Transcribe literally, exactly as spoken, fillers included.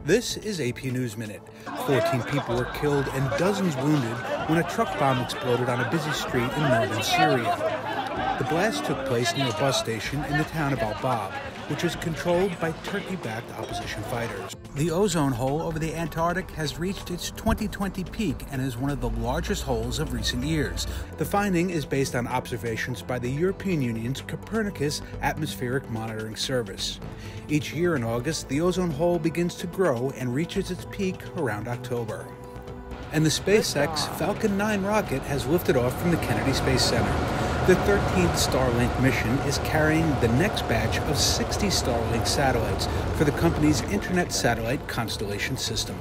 This is A P News Minute. fourteen people were killed and dozens wounded when a truck bomb exploded on a busy street in northern Syria. The blast took place near a bus station in the town of Al-Bab, which is controlled by Turkey-backed opposition fighters. The ozone hole over the Antarctic has reached its twenty twenty peak and is one of the largest holes of recent years. The finding is based on observations by the European Union's Copernicus Atmospheric Monitoring Service. Each year in August, the ozone hole begins to grow and reaches its peak around October. And the SpaceX Falcon nine rocket has lifted off from the Kennedy Space Center. The thirteenth Starlink mission is carrying the next batch of sixty Starlink satellites for the company's Internet satellite constellation system.